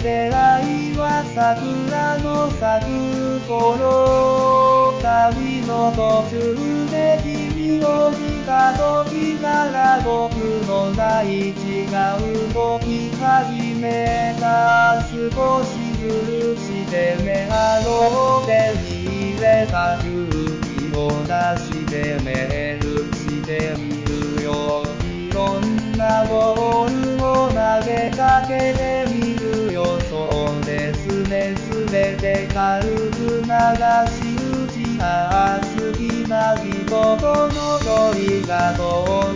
出会いは桜の咲く頃、旅の途中で君を見た時から僕の大地が動き始めた。少し許して目あろう手に入れた勇気を出してメールしてみるよ。いろんなボールを投げかけてみるよ。そうですね、すべて軽く流し打ち。ああ好きな人との距離が遠